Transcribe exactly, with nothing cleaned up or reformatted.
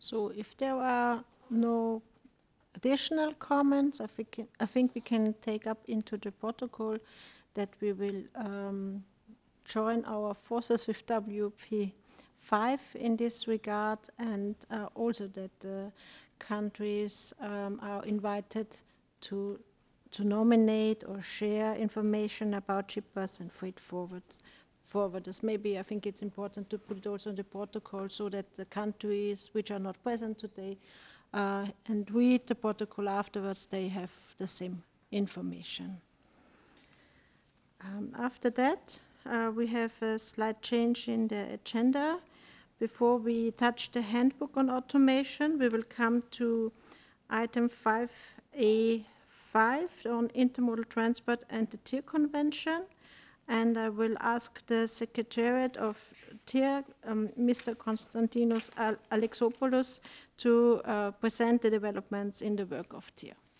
So if there are no additional comments, I think, I think we can take up into the protocol that we will um, join our forces with W P five in this regard, and uh, also that the countries um, are invited to to nominate or share information about shippers and freight forwards, forwarders. Maybe I think it's important to put it also in the protocol so that the countries which are not present today uh, and read the protocol afterwards, they have the same information. Um, after that, uh, we have a slight change in the agenda. Before we touch the handbook on automation, we will come to item five A five on intermodal transport and the T I R Convention. And I will ask the Secretariat of T I R, um, Mister Konstantinos Al Alexopoulos, to uh, present the developments in the work of T I R.